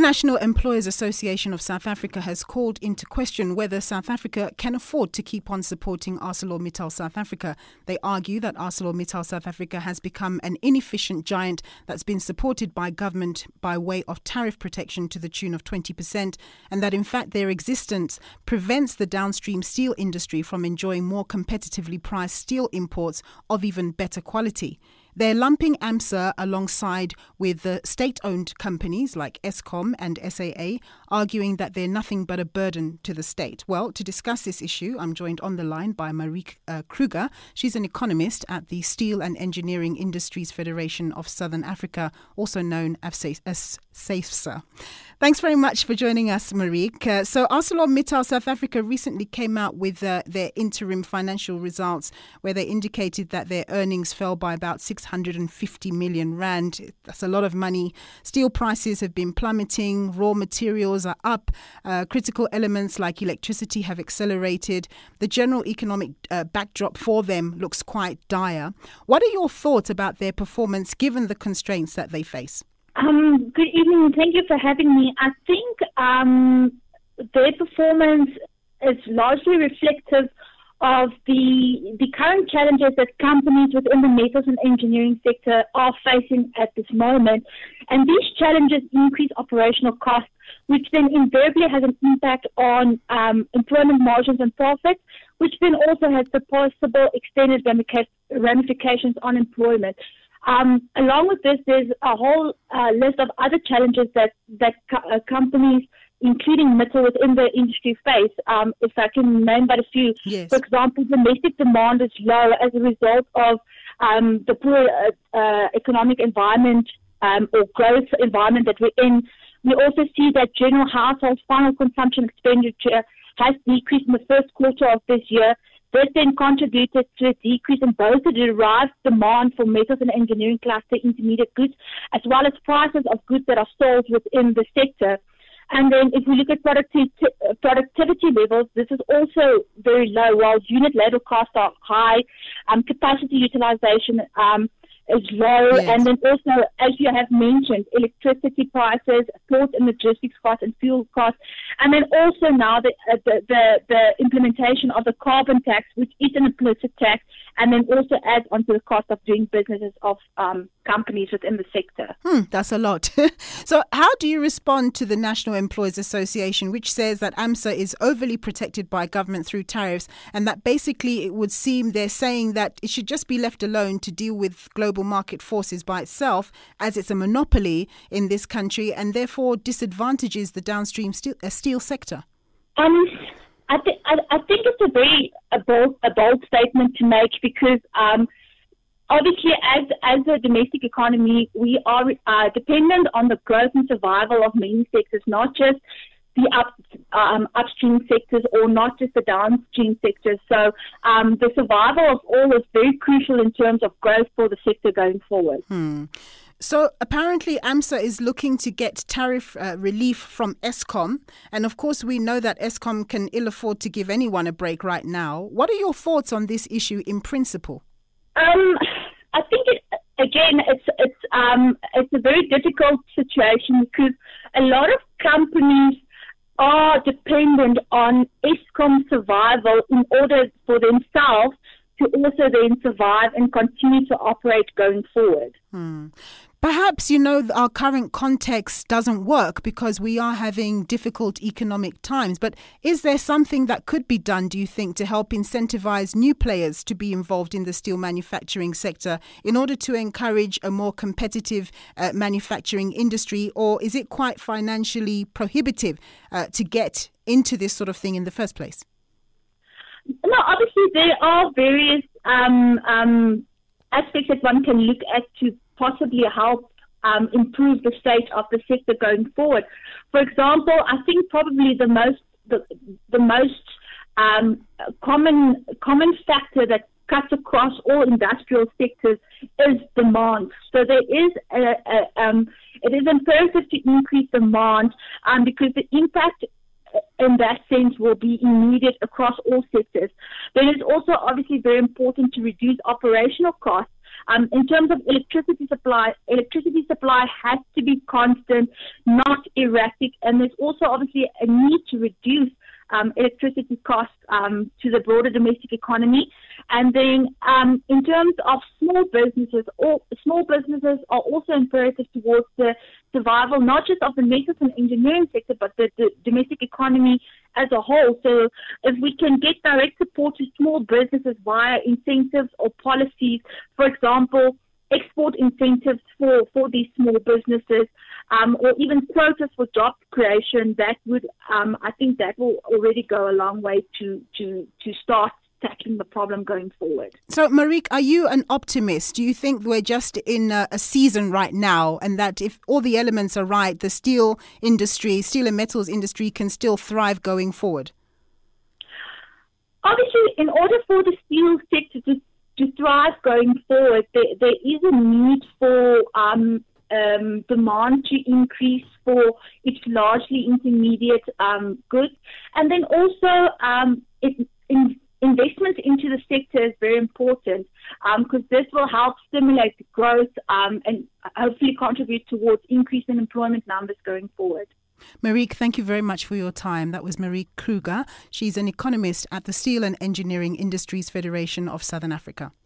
National Employers Association of South Africa has called into question whether South Africa can afford to keep on supporting ArcelorMittal South Africa. They argue that ArcelorMittal South Africa has become an inefficient giant that's been supported by government by way of tariff protection to the tune of 20%, and that in fact their existence prevents the downstream steel industry from enjoying more competitively priced steel imports of even better quality. They're lumping AMSA alongside with the state-owned companies like Eskom and SAA, arguing that they're nothing but a burden to the state. Well, to discuss this issue, I'm joined on the line by Marieke Kruger. She's an economist at the Steel and Engineering Industries Federation of Southern Africa, also known as SAFSA. Thanks very much for joining us, Marieke. So ArcelorMittal South Africa recently came out with their interim financial results where they indicated that their earnings fell by about 650 million rand. That's a lot of money. Steel prices have been plummeting. Raw materials are up. Critical elements like electricity have accelerated. The general economic backdrop for them looks quite dire. What are your thoughts about their performance given the constraints that they face? Good evening. Thank you for having me. I think their performance is largely reflective of the current challenges that companies within the metals and engineering sector are facing at this moment. And these challenges increase operational costs, which then invariably has an impact on employment margins and profits, which then also has the possible extended ramifications on employment. Along with this, there's a whole list of other challenges that companies, including Mittal within the industry, face. If I can name but a few. Yes. For example, domestic demand is low as a result of the poor economic environment or growth environment that we're in. We also see that general household final consumption expenditure has decreased in the first quarter of this year. This then contributed to a decrease in both the derived demand for metals and engineering cluster intermediate goods, as well as prices of goods that are sold within the sector. And then if we look at productivity levels, this is also very low. While unit labor costs are high, capacity utilization is low. Yes. And then also, as you have mentioned, electricity prices, port and logistics costs and fuel costs. And then also now the implementation of the carbon tax, which is an implicit tax, and then also adds onto the cost of doing businesses of companies within the sector. That's a lot. So how do you respond to the National Employers Association, which says that AMSA is overly protected by government through tariffs, and that basically it would seem they're saying that it should just be left alone to deal with global market forces by itself, as it's a monopoly in this country and therefore disadvantages the downstream steel sector? I think it's a bold statement to make because obviously as a domestic economy we are dependent on the growth and survival of many sectors, not just the upstream sectors or not just the downstream sectors. So the survival of all is very crucial in terms of growth for the sector going forward. So apparently AMSA is looking to get tariff relief from Eskom. And of course, we know that Eskom can ill afford to give anyone a break right now. What are your thoughts on this issue in principle? I think it's a very difficult situation because a lot of companies are dependent on Eskom's survival in order for themselves to also then survive and continue to operate going forward. Perhaps, our current context doesn't work because we are having difficult economic times. But is there something that could be done, do you think, to help incentivize new players to be involved in the steel manufacturing sector in order to encourage a more competitive manufacturing industry? Or is it quite financially prohibitive to get into this sort of thing in the first place? No, obviously there are various aspects that one can look at to possibly help improve the state of the sector going forward. For example, I think probably the most common factor that cuts across all industrial sectors is demand. So there is it is imperative to increase demand because the impact in that sense will be immediate across all sectors. But it's also obviously very important to reduce operational costs In terms of electricity supply has to be constant, not erratic, and there's also obviously a need to reduce electricity costs to the broader domestic economy. And then in terms of small businesses are also imperative towards the survival, not just of the metals and engineering sector, but the domestic economy as a whole. So if we can get direct support to small businesses via incentives or policies, for example, export incentives for these small businesses, or even quotas for job creation, that would, I think that will already go a long way to start tackling the problem going forward. So, Marieke, are you an optimist? Do you think we're just in a season right now, and that if all the elements are right, the steel and metals industry can still thrive going forward? Obviously, in order for the steel sector to thrive going forward, there is a need for demand to increase for its largely intermediate goods. And then also investment into the sector is very important because this will help stimulate growth and hopefully contribute towards increasing employment numbers going forward. Marieke, thank you very much for your time. That was Marieke Kruger. She's an economist at the Steel and Engineering Industries Federation of Southern Africa.